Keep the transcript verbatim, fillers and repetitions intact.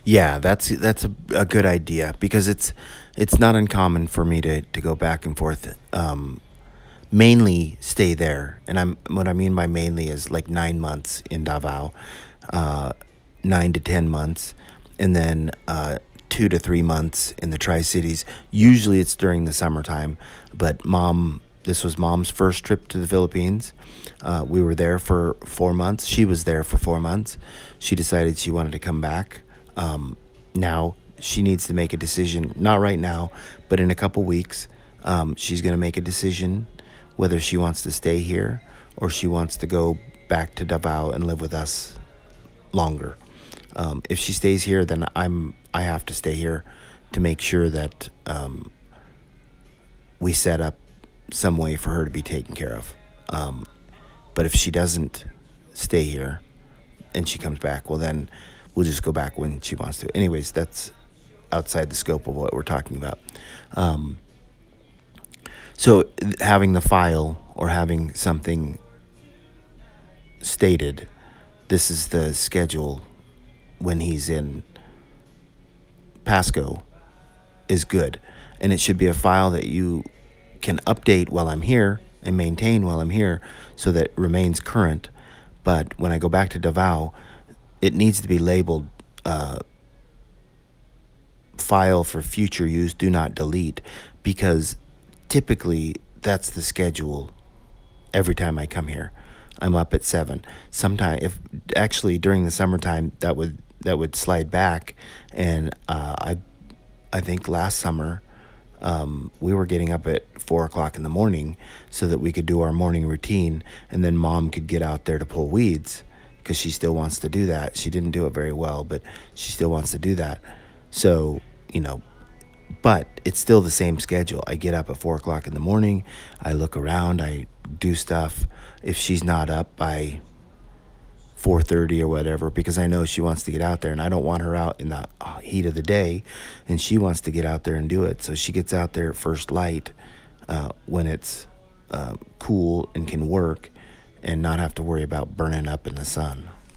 Yeah, that's that's a, a good idea because it's it's not uncommon for me to to go back and forth. Um, mainly stay there, and I'm what I mean by mainly is like nine months in Davao, uh, nine to ten months, and then uh, two to three months in the Tri Cities. Usually it's during the summertime, but mom, this was mom's first trip to the Philippines. Uh, we were there for four months. She was there for four months. She decided she wanted to come back. Um, Now she needs to make a decision, not right now, but in a couple weeks. Um, she's going to make a decision whether she wants to stay here or she wants to go back to Davao and live with us longer. Um, if she stays here, then I'm I have to stay here to make sure that um, we set up some way for her to be taken care of. Um, but if she doesn't stay here and she comes back, well then we'll just go back when she wants to. Anyways, that's outside the scope of what we're talking about. Um, so having the file or having something stated, this is the schedule when he's in Pasco, is good. And it should be a file that you can update while I'm here and maintain while I'm here so that it remains current. But when I go back to Davao, it needs to be labeled uh, file for future use, do not delete, because typically that's the schedule every time I come here. I'm up at seven. Sometime if actually during the summertime that would that would slide back, and uh, I I think last summer um, we were getting up at four o'clock in the morning so that we could do our morning routine, and then mom could get out there to pull weeds because she still wants to do that. She didn't do it very well, but she still wants to do that. So you know, but it's still the same schedule. I get up at four o'clock in the morning. I look around. I do stuff. If she's not up by four thirty or whatever, because I know she wants to get out there, and I don't want her out in the uh, heat of the day, and she wants to get out there and do it. So she gets out there at first light uh, when it's uh, cool and can work, and not have to worry about burning up in the sun.